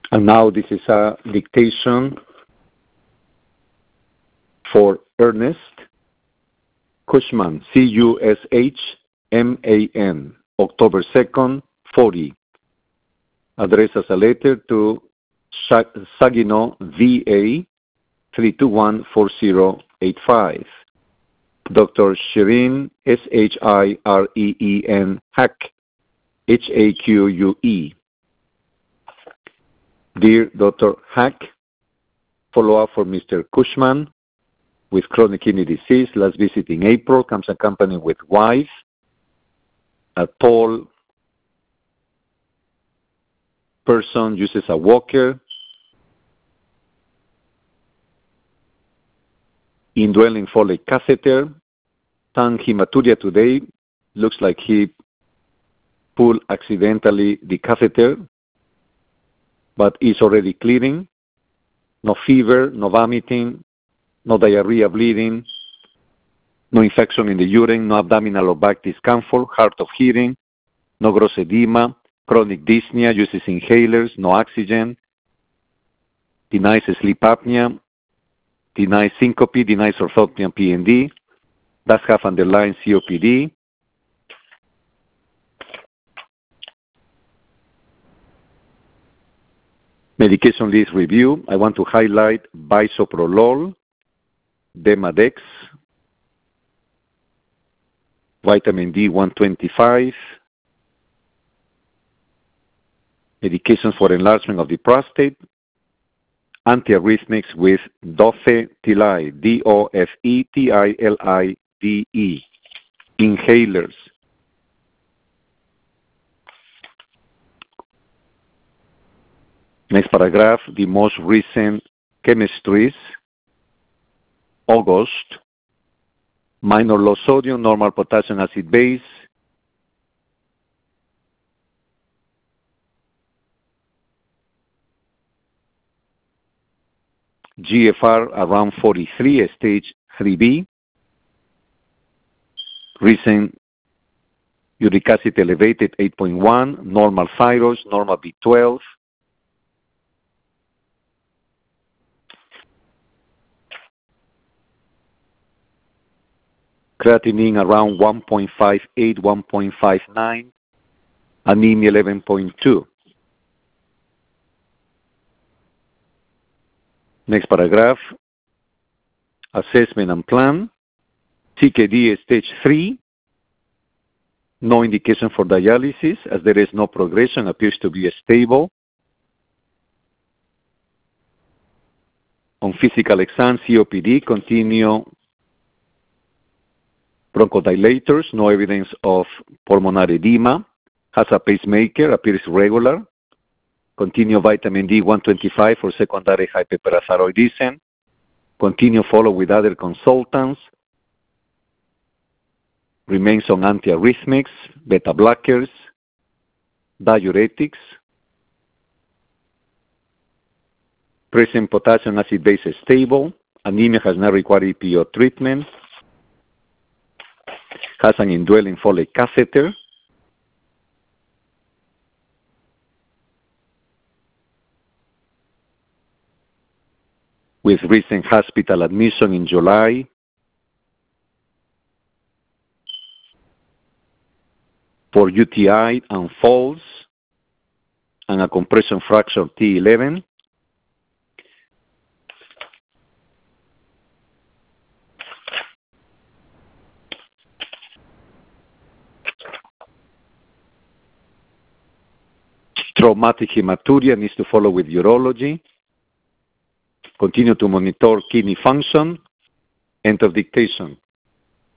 And now this is a dictation for Ernest Cushman, Cushman, October 2nd, 40. Addressed as a letter to Saginaw, VA, 3214085. Dr. Shireen, Shireen Haque, Haque. Dear Dr. Haque, follow-up for Mr. Cushman with chronic kidney disease, last visit in April, comes accompanied with wife, a tall person, uses a walker, indwelling folate catheter, tongue hematuria today, looks like he pulled accidentally the catheter, but is already clearing, no fever, no vomiting, no diarrhea, bleeding, no infection in the urine, no abdominal or back discomfort, hard of hearing, no gross edema, chronic dyspnea, uses inhalers, no oxygen, denies sleep apnea, denies syncope, denies orthopnea and PND, does have underlying COPD. Medication list review. I want to highlight bisoprolol, Demodex, vitamin D 125, medications for enlargement of the prostate, antiarrhythmics with Dofetilide, Dofetilide, inhalers. Next paragraph, the most recent chemistries, August, minor low sodium, normal potassium acid base, GFR around 43, stage 3B, recent uric acid elevated 8.1, normal thyroid, normal B12, creatinine around 1.58, 1.59, anemia 11.2. Next paragraph, assessment and plan, CKD stage 3, no indication for dialysis as there is no progression, appears to be stable. On physical exam, COPD, continue bronchodilators, no evidence of pulmonary edema, has a pacemaker, appears regular, continue vitamin D 125 for secondary hyperparathyroidism, continue follow with other consultants, remains on antiarrhythmics, beta blockers, diuretics, present potassium acid base is stable, anemia has not required EPO treatment, has an indwelling folate catheter, with recent hospital admission in July, for UTI and falls, and a compression fracture T11. Traumatic hematuria, needs to follow with urology. Continue to monitor kidney function. End of dictation.